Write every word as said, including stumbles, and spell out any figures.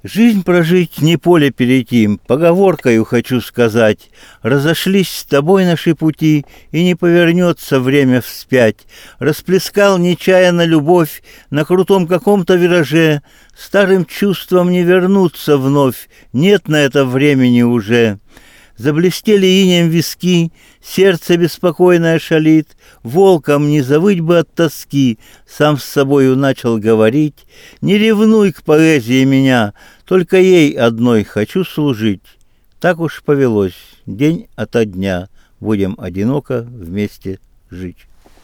Жизнь прожить, не поле перейти, поговоркою хочу сказать. Разошлись с тобой наши пути, и не повернется время вспять. Расплескал нечаянно любовь на крутом каком-то вираже. Старым чувством не вернуться вновь, нет на это времени уже. Заблестели инеем виски, сердце беспокойное шалит. Волком не завыть бы от тоски, сам с собою начал говорить. Не ревнуй к поэзии меня, только ей одной хочу служить. Так уж повелось, день ото дня будем одиноко вместе жить.